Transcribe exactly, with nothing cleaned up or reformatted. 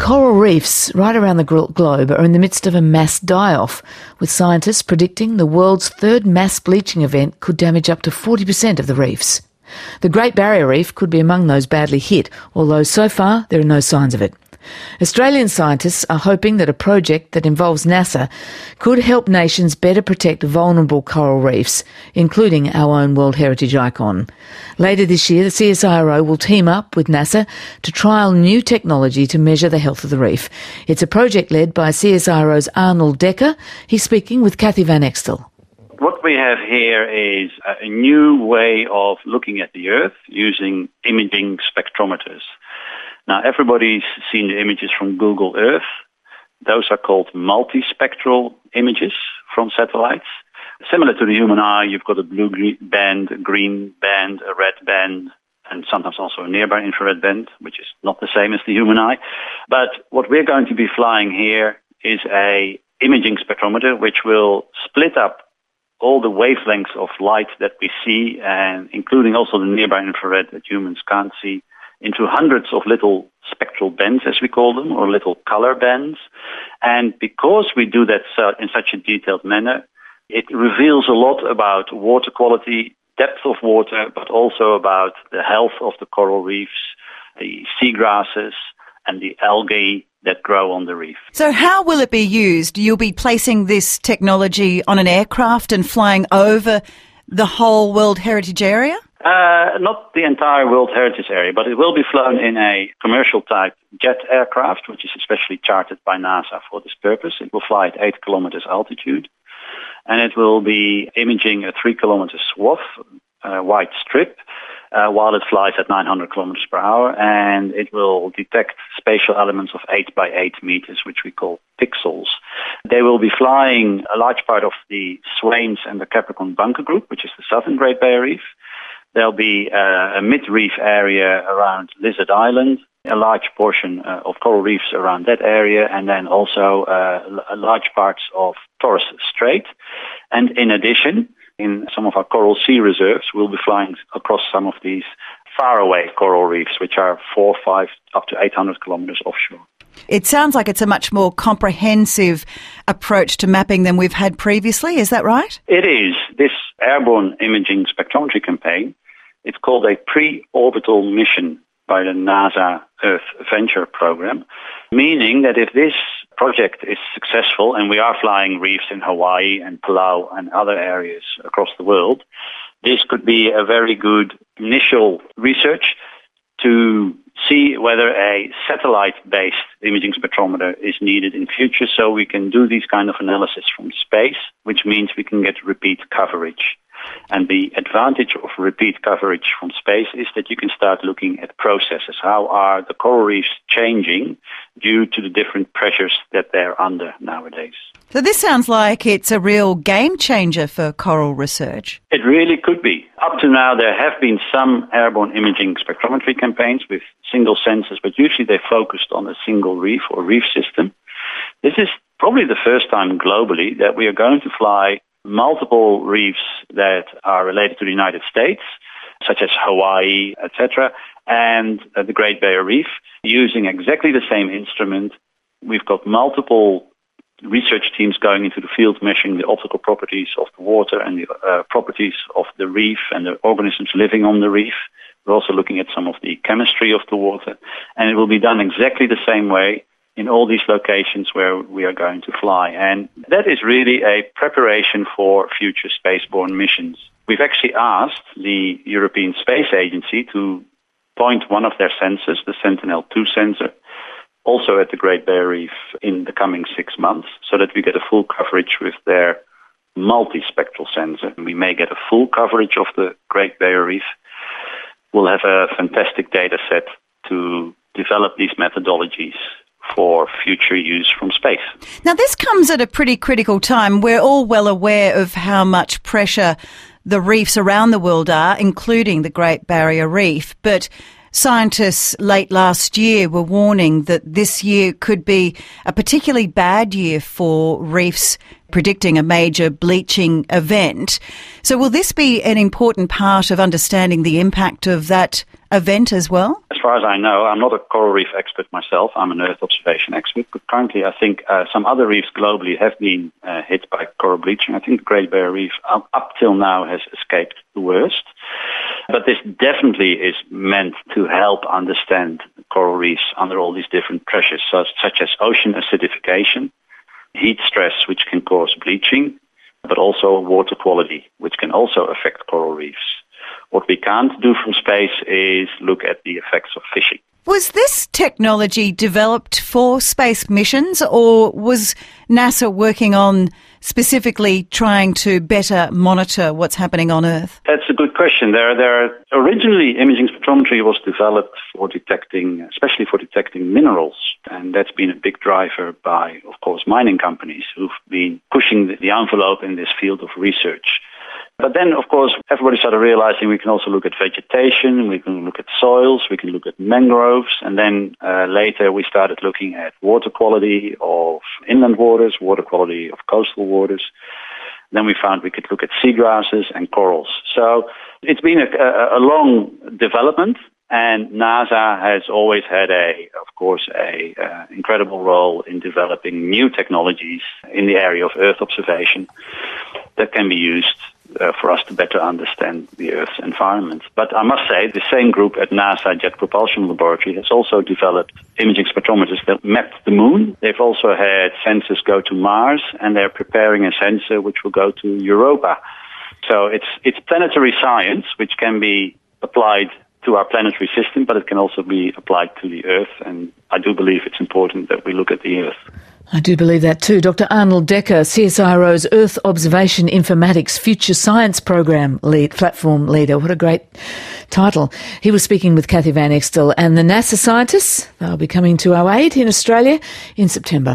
coral reefs right around the glo- globe are in the midst of a mass die-off, with scientists predicting the world's third mass bleaching event could damage up to forty percent of the reefs. The Great Barrier Reef could be among those badly hit, although so far there are no signs of it. Australian scientists are hoping that a project that involves NASA could help nations better protect vulnerable coral reefs, including our own World Heritage icon. Later this year, the C S I R O will team up with NASA to trial new technology to measure the health of the reef. It's a project led by C S I R O's Arnold Dekker. He's speaking with Kathy Van Extel. What we have here is a new way of looking at the Earth using imaging spectrometers. Now, everybody's seen the images from Google Earth. Those are called multispectral images from satellites. Similar to the human eye, you've got a blue band, a green band, a red band, and sometimes also a nearby infrared band, which is not the same as the human eye. But what we're going to be flying here is a imaging spectrometer, which will split up all the wavelengths of light that we see, and including also the nearby infrared that humans can't see, into hundreds of little spectral bands, as we call them, or little color bands. And because we do that in such a detailed manner, it reveals a lot about water quality, depth of water, but also about the health of the coral reefs, the seagrasses, and the algae that grow on the reef. So how will it be used? You'll be placing this technology on an aircraft and flying over the whole World Heritage Area? Uh, not the entire World Heritage Area, but it will be flown in a commercial-type jet aircraft, which is especially chartered by NASA for this purpose. It will fly at eight kilometers altitude, and it will be imaging a three-kilometer swath, a white strip, uh, while it flies at nine hundred kilometers per hour, and it will detect spatial elements of eight by eight meters, which we call pixels. They will be flying a large part of the Swains and the Capricorn Bunker Group, which is the southern Great Barrier Reef. There'll be uh, a mid-reef area around Lizard Island, a large portion uh, of coral reefs around that area, and then also uh, l- large parts of Torres Strait. And in addition, in some of our coral sea reserves, we'll be flying across some of these faraway coral reefs, which are four, five, up to eight hundred kilometers offshore. It sounds like it's a much more comprehensive approach to mapping than we've had previously. Is that right? It is. This airborne imaging spectrometry campaign, it's called a pre-orbital mission by the NASA Earth Venture program, meaning that if this project is successful, and we are flying reefs in Hawaii and Palau and other areas across the world, this could be a very good initial research to see whether a satellite-based imaging spectrometer is needed in future, so we can do these kind of analysis from space, which means we can get repeat coverage. And the advantage of repeat coverage from space is that you can start looking at processes. How are the coral reefs changing due to the different pressures that they're under nowadays? So this sounds like it's a real game changer for coral research. It really could be. Up to now, there have been some airborne imaging spectrometry campaigns with single sensors, but usually they focused on a single reef or reef system. This is probably the first time globally that we are going to fly multiple reefs that are related to the United States, such as Hawaii, et cetera, and uh, the Great Barrier Reef, using exactly the same instrument. We've got multiple research teams going into the field measuring the optical properties of the water and the uh, properties of the reef and the organisms living on the reef. We're also looking at some of the chemistry of the water, and it will be done exactly the same way in all these locations where we are going to fly. And that is really a preparation for future spaceborne missions. We've actually asked the European Space Agency to point one of their sensors, the Sentinel two sensor, also at the Great Barrier Reef in the coming six months, so that we get a full coverage with their multispectral sensor. We may get a full coverage of the Great Barrier Reef. We'll have a fantastic data set to develop these methodologies for future use from space. Now, this comes at a pretty critical time. We're all well aware of how much pressure the reefs around the world are, including the Great Barrier Reef. But scientists late last year were warning that this year could be a particularly bad year for reefs, predicting a major bleaching event. So will this be an important part of understanding the impact of that event as well? As far as I know, I'm not a coral reef expert myself. I'm an Earth observation expert. But currently, I think uh, some other reefs globally have been uh, hit by coral bleaching. I think the Great Barrier Reef, up, up till now, has escaped the worst. But this definitely is meant to help understand coral reefs under all these different pressures, such, such as ocean acidification, heat stress, which can cause bleaching, but also water quality, which can also affect coral reefs. What we can't do from space is look at the effects of fishing. Was this technology developed for space missions, or was NASA working on specifically trying to better monitor what's happening on Earth? That's a good question. There, there originally, imaging spectrometry was developed for detecting, especially for detecting minerals, and that's been a big driver by, of course, mining companies who've been pushing the envelope in this field of research. But then, of course, everybody started realizing we can also look at vegetation, we can look at soils, we can look at mangroves, and then uh, later we started looking at water quality of inland waters, water quality of coastal waters. Then we found we could look at seagrasses and corals. So it's been a, a, a long development, and NASA has always had a, of course, a uh, incredible role in developing new technologies in the area of Earth observation that can be used Uh, for us to better understand the Earth's environment. But I must say, the same group at NASA Jet Propulsion Laboratory has also developed imaging spectrometers that map the moon. They've also had sensors go to Mars, and they're preparing a sensor which will go to Europa. So it's it's planetary science, which can be applied to our planetary system, but it can also be applied to the Earth, and I do believe it's important that we look at the Earth. I do believe that too. Doctor Arnold Decker, C S I R O's Earth Observation Informatics Future Science Program lead, platform leader. What a great title. He was speaking with Kathy Van Extel, and the NASA scientists, they'll be coming to our aid in Australia in September.